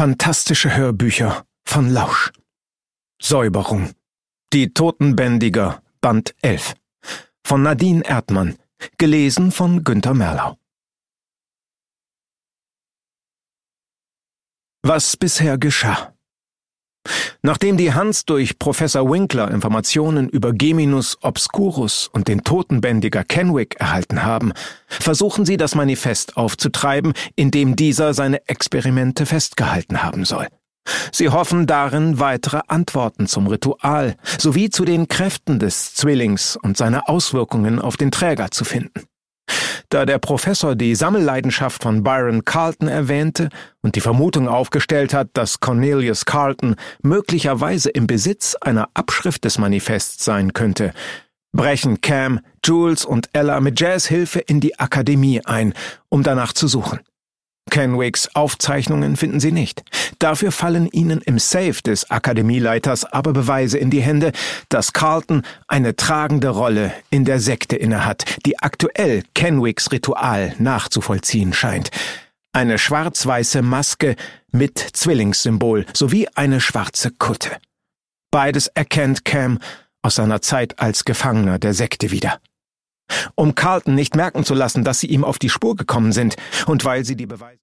Fantastische Hörbücher von Lausch. Säuberung. Die Totenbändiger, Band 11. Von Nadine Erdmann. Gelesen von Günter Merlau. Was bisher geschah. Nachdem die Hunts durch Professor Winkler Informationen über Geminus Obscurus und den Totenbändiger Kenwick erhalten haben, versuchen sie, das Manifest aufzutreiben, in dem dieser seine Experimente festgehalten haben soll. Sie hoffen darin, weitere Antworten zum Ritual sowie zu den Kräften des Zwillings und seine Auswirkungen auf den Träger zu finden. Da der Professor die Sammelleidenschaft von Byron Carlton erwähnte und die Vermutung aufgestellt hat, dass Cornelius Carlton möglicherweise im Besitz einer Abschrift des Manifests sein könnte, brechen Cam, Jules und Ella mit Jazz Hilfe in die Akademie ein, um danach zu suchen. Kenwicks Aufzeichnungen finden sie nicht. Dafür fallen ihnen im Safe des Akademieleiters aber Beweise in die Hände, dass Carlton eine tragende Rolle in der Sekte innehat, die aktuell Kenwicks Ritual nachzuvollziehen scheint. Eine schwarz-weiße Maske mit Zwillingssymbol sowie eine schwarze Kutte. Beides erkennt Cam aus seiner Zeit als Gefangener der Sekte wieder. Um Carlton nicht merken zu lassen, dass sie ihm auf die Spur gekommen sind und weil sie die Beweise